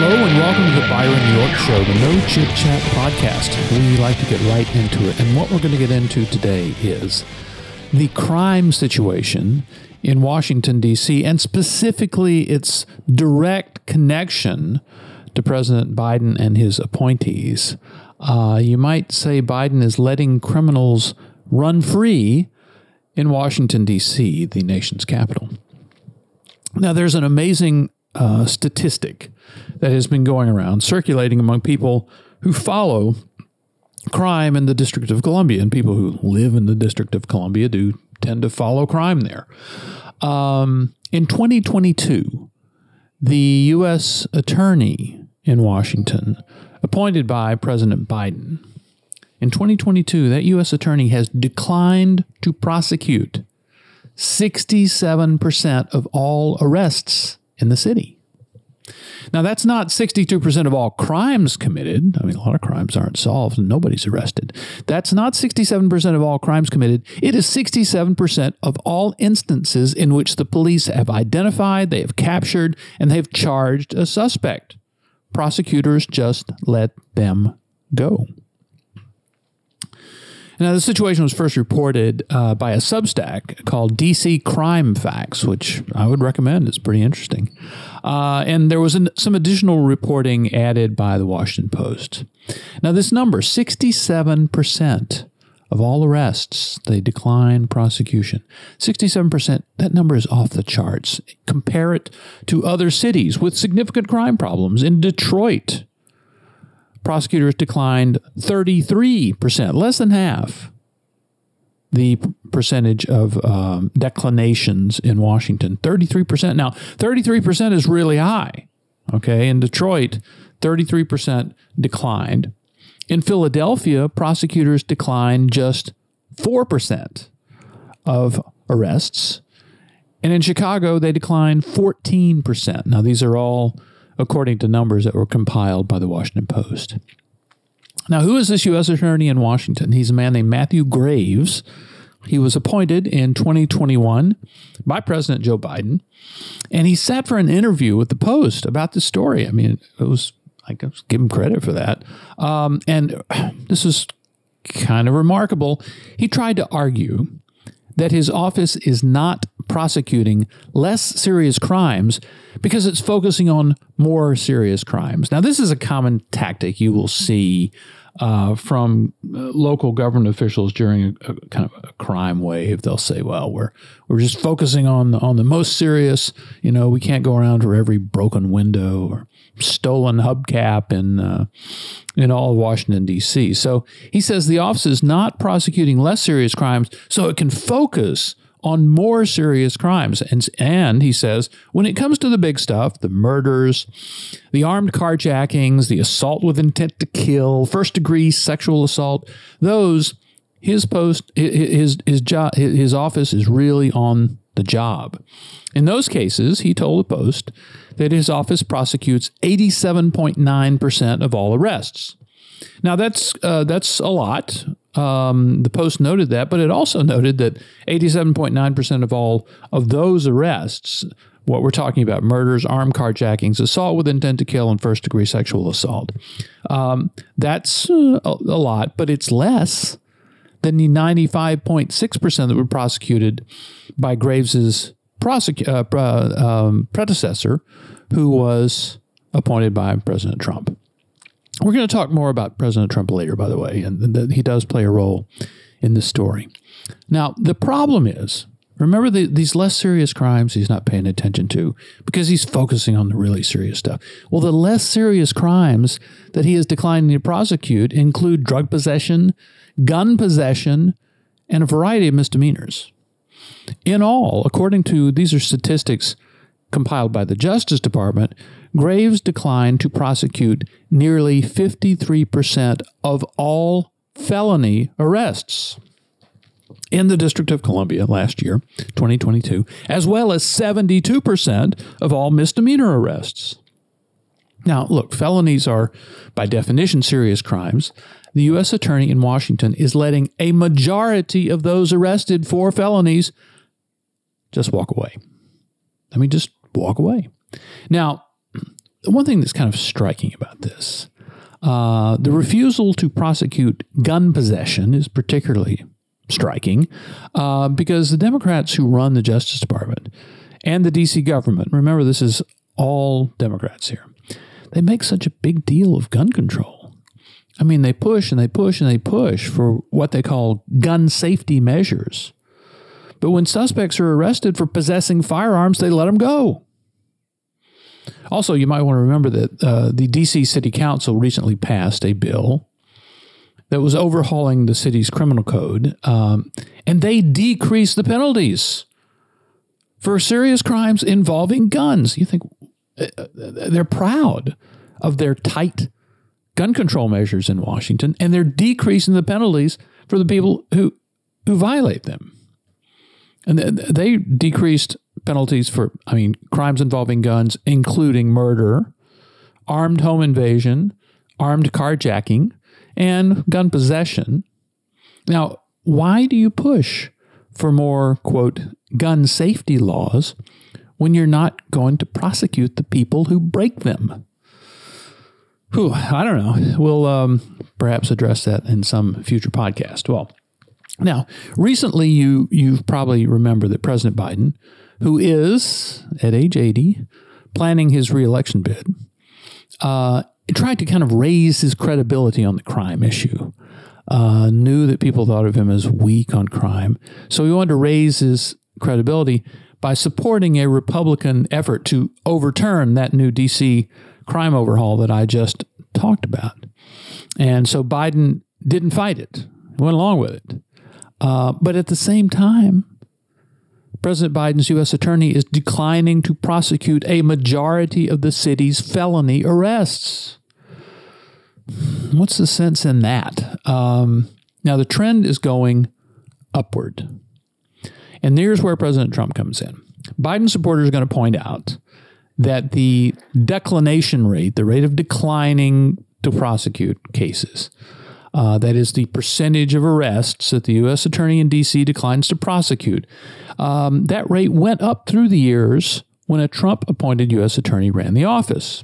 Hello and welcome to the Byron York Show, the No Chit Chat podcast. We like to get right into it. And what we're going to get into today is the crime situation in Washington, D.C., and specifically its direct connection to President Biden and his appointees. You might say Biden is letting criminals run free in Washington, D.C., the nation's capital. Now, there's an amazing statistic that has been going around, circulating among people who follow crime in the District of Columbia, and people who live in the District of Columbia do tend to follow crime there. In 2022, the U.S. attorney in Washington, appointed by President Biden, in 2022, that U.S. attorney has declined to prosecute 67% of all arrests in the city. Now, that's not 62% of all crimes committed. I mean, a lot of crimes aren't solved and nobody's arrested. That's not 67% of all crimes committed. It is 67% of all instances in which the police have identified, they have captured, and they've charged a suspect. Prosecutors just let them go. Now, the situation was first reported by a Substack called DC Crime Facts, which I would recommend. It's pretty interesting. And there was some additional reporting added by the Washington Post. Now, this number, 67% of all arrests, they decline prosecution. 67%, that number is off the charts. Compare it to other cities with significant crime problems. In Detroit, prosecutors declined 33%, less than half the percentage of declinations in Washington, 33%. Now, 33% is really high, okay? In Detroit, 33% declined. In Philadelphia, prosecutors declined just 4% of arrests. And in Chicago, they declined 14%. Now, these are all according to numbers that were compiled by the Washington Post. Now, who is this U.S. attorney in Washington? He's a man named Matthew Graves. He was appointed in 2021 by President Joe Biden, and he sat for an interview with the Post about this story. I mean, it was, I guess, give him credit for that. And this is kind of remarkable. He tried to argue that his office is not prosecuting less serious crimes because it's focusing on more serious crimes. Now, this is a common tactic you will see from local government officials during a kind of a crime wave. They'll say, well, we're just focusing on the most serious. You know, we can't go around for every broken window or stolen hubcap in all of Washington, D.C. So he says the office is not prosecuting less serious crimes so it can focus on more serious crimes. And he says, when it comes to the big stuff, the murders, the armed carjackings, the assault with intent to kill, first-degree sexual assault, those, his office is really on the job. In those cases, he told the Post that his office prosecutes 87.9% of all arrests. Now, that's a lot. The Post noted that, but it also noted that 87.9% of all of those arrests, what we're talking about, murders, armed carjackings, assault with intent to kill, and first-degree sexual assault, that's a lot, but it's less than the 95.6% that were prosecuted by Graves's predecessor, who was appointed by President Trump. We're going to talk more about President Trump later, by the way, and he does play a role in this story. Now, the problem is, remember these less serious crimes he's not paying attention to because he's focusing on the really serious stuff. Well, the less serious crimes that he is declining to prosecute include drug possession, gun possession, and a variety of misdemeanors. In all, according to, these are statistics compiled by the Justice Department, Graves declined to prosecute nearly 53% of all felony arrests in the District of Columbia last year, 2022, as well as 72% of all misdemeanor arrests. Now, look, felonies are, by definition, serious crimes. The U.S. attorney in Washington is letting a majority of those arrested for felonies just walk away. I mean, just walk away. Now, one thing that's kind of striking about this, the refusal to prosecute gun possession is particularly striking because the Democrats who run the Justice Department and the D.C. government, remember this is all Democrats here, they make such a big deal of gun control. I mean, they push and they push and they push for what they call gun safety measures. But when suspects are arrested for possessing firearms, they let them go. Also, you might want to remember that the D.C. City Council recently passed a bill that was overhauling the city's criminal code, and they decreased the penalties for serious crimes involving guns. You think they're proud of their tight gun control measures in Washington, and they're decreasing the penalties for the people who violate them. And they decreased penalties for, crimes involving guns, including murder, armed home invasion, armed carjacking, and gun possession. Now, why do you push for more, quote, gun safety laws when you're not going to prosecute the people who break them? I don't know. We'll perhaps address that in some future podcast. Well, now, recently you've probably remembered that President Biden, who is, at age 80, planning his reelection bid, tried to kind of raise his credibility on the crime issue. Knew that people thought of him as weak on crime. So he wanted to raise his credibility by supporting a Republican effort to overturn that new D.C. crime overhaul that I just talked about. And so Biden didn't fight it. He went along with it. But at the same time, President Biden's U.S. attorney is declining to prosecute a majority of the city's felony arrests. What's the sense in that? Now, the trend is going upward. And here's where President Trump comes in. Biden supporters are going to point out that the declination rate, the rate of declining to prosecute cases, that is the percentage of arrests that the U.S. attorney in D.C. declines to prosecute. That rate went up through the years when a Trump-appointed U.S. attorney ran the office.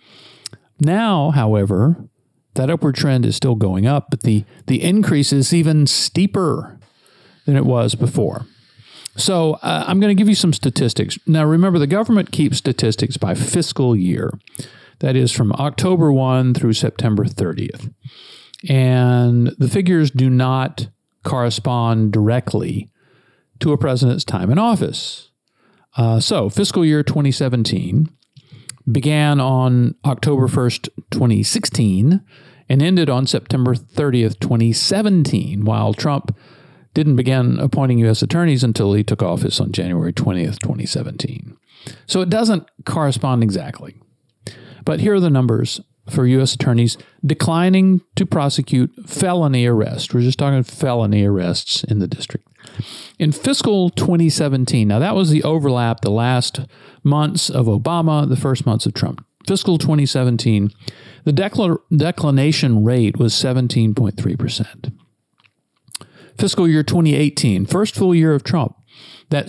Now, however, that upward trend is still going up, but the increase is even steeper than it was before. So I'm going to give you some statistics. Now, remember, the government keeps statistics by fiscal year. That is from October 1 through September 30th. And the figures do not correspond directly to a president's time in office. So fiscal year 2017 began on October 1st, 2016, and ended on September 30th, 2017, while Trump didn't begin appointing U.S. attorneys until he took office on January 20th, 2017. So it doesn't correspond exactly. But here are the numbers for U.S. attorneys declining to prosecute felony arrests. We're just talking felony arrests in the district. In fiscal 2017, now that was the overlap, the last months of Obama, the first months of Trump. Fiscal 2017, the declination rate was 17.3%. Fiscal year 2018, first full year of Trump, that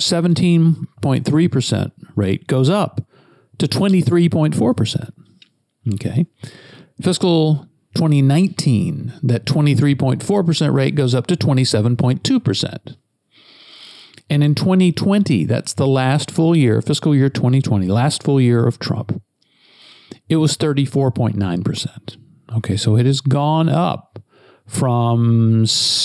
17.3% rate goes up to 23.4%. Okay. Fiscal 2019, that 23.4% rate goes up to 27.2%. And in 2020, that's the last full year, fiscal year 2020, last full year of Trump, it was 34.9%. Okay, so it has gone up from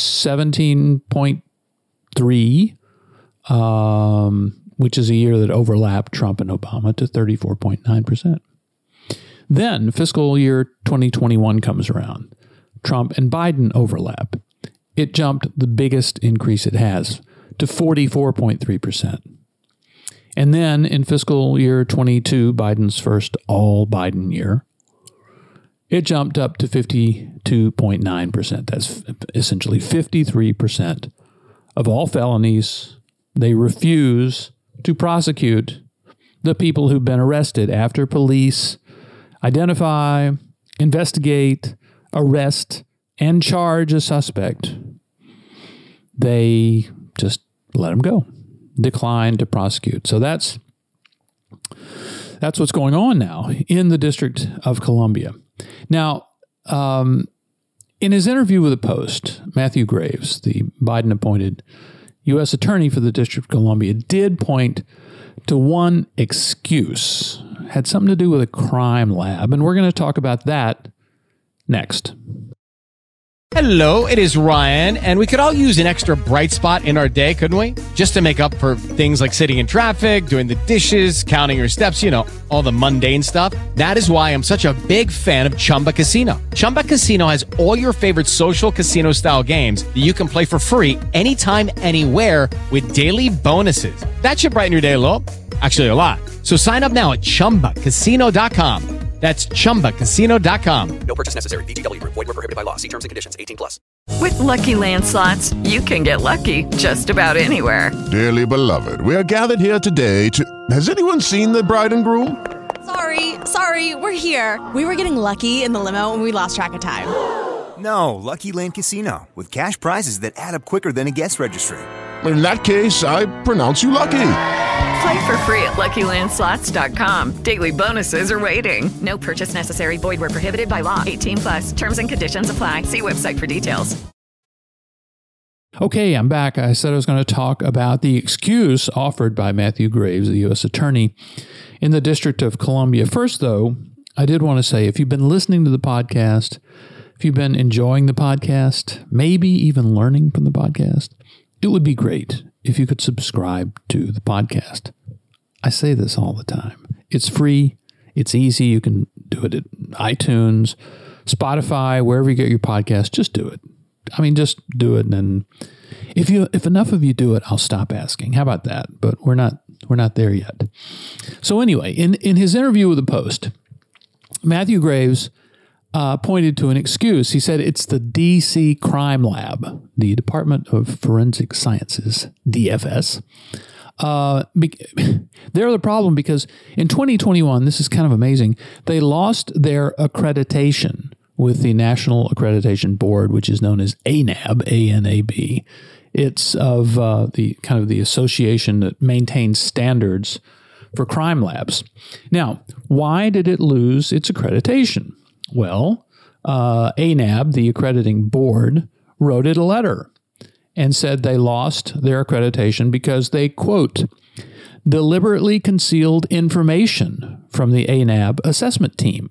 17.3, which is a year that overlapped Trump and Obama, to 34.9%. Then fiscal year 2021 comes around. Trump and Biden overlap. It jumped the biggest increase it has to 44.3%. And then in fiscal year 22, Biden's first all Biden year, it jumped up to 52.9%. That's essentially 53% of all felonies. They refuse to prosecute the people who've been arrested after police identify, investigate, arrest, and charge a suspect. They just let them go, decline to prosecute. So that's that's what's going on now in the District of Columbia. Now, in his interview with the Post, Matthew Graves, the Biden-appointed U.S. Attorney for the District of Columbia, did point to one excuse. Had something to do with a crime lab, and we're going to talk about that next. Hello, it is Ryan, and we could all use an extra bright spot in our day, couldn't we? Just to make up for things like sitting in traffic, doing the dishes, counting your steps, you know, all the mundane stuff. That is why I'm such a big fan of Chumba Casino. Chumba Casino has all your favorite social casino-style games that you can play for free anytime, anywhere with daily bonuses. That should brighten your day a little. Actually, a lot. So sign up now at ChumbaCasino.com. That's ChumbaCasino.com. No purchase necessary. VGW Group. Void where prohibited by law. See terms and conditions. 18+. With Lucky Land Slots, you can get lucky just about anywhere. Dearly beloved, we are gathered here today to... Has anyone seen the bride and groom? Sorry, we're here. We were getting lucky in the limo and we lost track of time. No, Lucky Land Casino. With cash prizes that add up quicker than a guest registry. In that case, I pronounce you lucky. Play for free at LuckyLandSlots.com. Daily bonuses are waiting. No purchase necessary. Void where prohibited by law. 18+. Terms and conditions apply. See website for details. Okay, I'm back. I said I was going to talk about the excuse offered by Matthew Graves, the U.S. Attorney in the District of Columbia. First, though, I did want to say, if you've been listening to the podcast, if you've been enjoying the podcast, maybe even learning from the podcast, it would be great if you could subscribe to the podcast. I say this all the time. It's free. It's easy. You can do it at iTunes, Spotify, wherever you get your podcast. Just do it. I mean, just do it. And if enough of you do it, I'll stop asking. How about that? But we're not there yet. So anyway, in his interview with the Post, Matthew Graves pointed to an excuse. He said it's the D.C. Crime Lab, the Department of Forensic Sciences, DFS. They're the problem because in 2021, this is kind of amazing, they lost their accreditation with the National Accreditation Board, which is known as ANAB, A-N-A-B. It's of the kind of the association that maintains standards for crime labs. Now, why did it lose its accreditation? Well, ANAB, the accrediting board, wrote it a letter and said they lost their accreditation because they, quote, deliberately concealed information from the ANAB assessment team,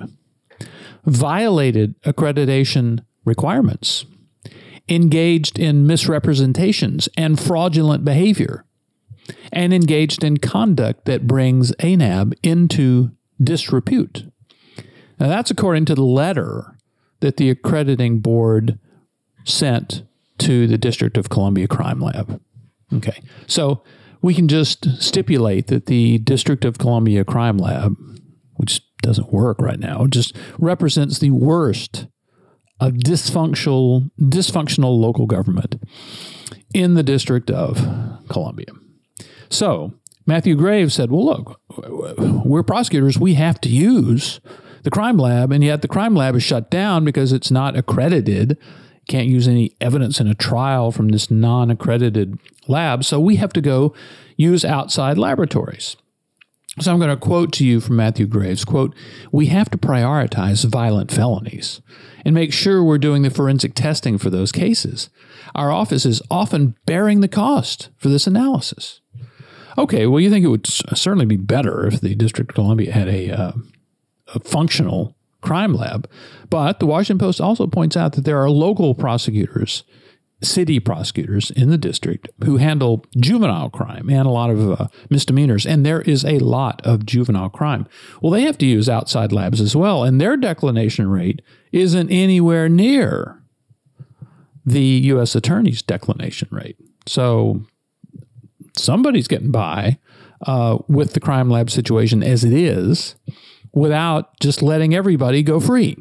violated accreditation requirements, engaged in misrepresentations and fraudulent behavior, and engaged in conduct that brings ANAB into disrepute. Now, that's according to the letter that the accrediting board sent to the District of Columbia Crime Lab. Okay, so we can just stipulate that the District of Columbia Crime Lab, which doesn't work right now, just represents the worst of dysfunctional local government in the District of Columbia. So Matthew Graves said, well, look, we're prosecutors. We have to use the crime lab, and yet the crime lab is shut down because it's not accredited. Can't use any evidence in a trial from this non-accredited lab, so we have to go use outside laboratories. So I'm going to quote to you from Matthew Graves, quote, we have to prioritize violent felonies and make sure we're doing the forensic testing for those cases. Our office is often bearing the cost for this analysis. Okay, well, you think it would certainly be better if the District of Columbia had a functional crime lab. But the Washington Post also points out that there are local prosecutors, city prosecutors in the district who handle juvenile crime and a lot of misdemeanors. And there is a lot of juvenile crime. Well, they have to use outside labs as well. And their declination rate isn't anywhere near the U.S. Attorney's declination rate. So somebody's getting by with the crime lab situation as it is, without just letting everybody go free.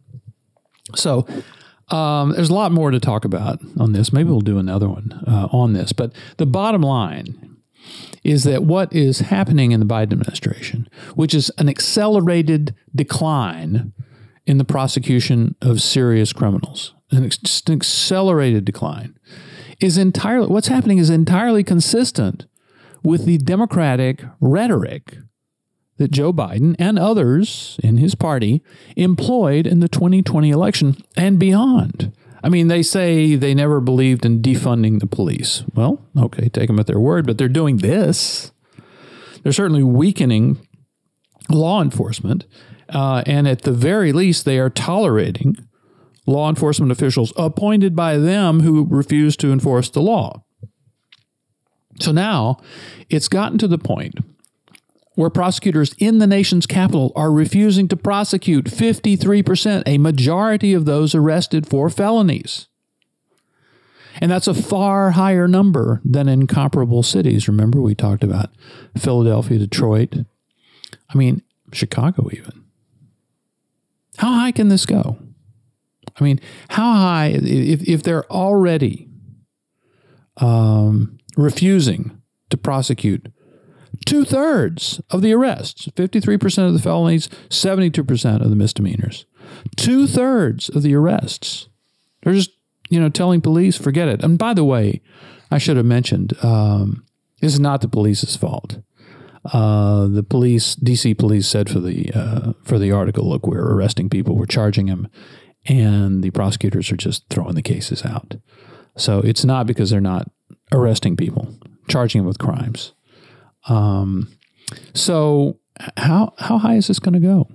So there's a lot more to talk about on this. Maybe we'll do another one on this. But the bottom line is that what is happening in the Biden administration, which is an accelerated decline in the prosecution of serious criminals, an accelerated decline, what's happening is entirely consistent with the Democratic rhetoric that Joe Biden and others in his party employed in the 2020 election and beyond. I mean, they say they never believed in defunding the police. Well, okay, take them at their word, but they're doing this. They're certainly weakening law enforcement, and at the very least, they are tolerating law enforcement officials appointed by them who refuse to enforce the law. So now it's gotten to the point where prosecutors in the nation's capital are refusing to prosecute 53%, a majority of those arrested for felonies. And that's a far higher number than in comparable cities. Remember, we talked about Philadelphia, Detroit. I mean, Chicago even. How high can this go? I mean, how high, if they're already refusing to prosecute 2/3 of the arrests, 53% of the felonies, 72% of the misdemeanors. 2/3 of the arrests. They're just, telling police, forget it. And by the way, I should have mentioned, this is not the police's fault. The police, DC police said for the article, look, we're arresting people, we're charging them, and the prosecutors are just throwing the cases out. So it's not because they're not arresting people, charging them with crimes. So how high is this going to go?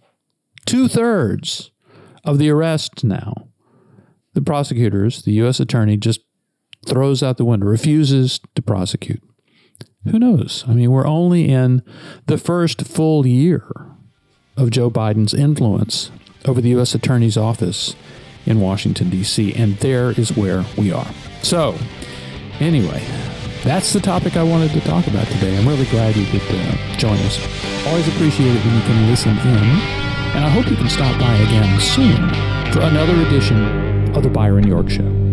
2/3 of the arrests now, the prosecutors, the U.S. attorney just throws out the window, refuses to prosecute. Who knows? I mean, we're only in the first full year of Joe Biden's influence over the U.S. Attorney's Office in Washington, D.C., and there is where we are. So, anyway, that's the topic I wanted to talk about today. I'm really glad you could join us. Always appreciate it when you can listen in, and I hope you can stop by again soon for another edition of The Byron York Show.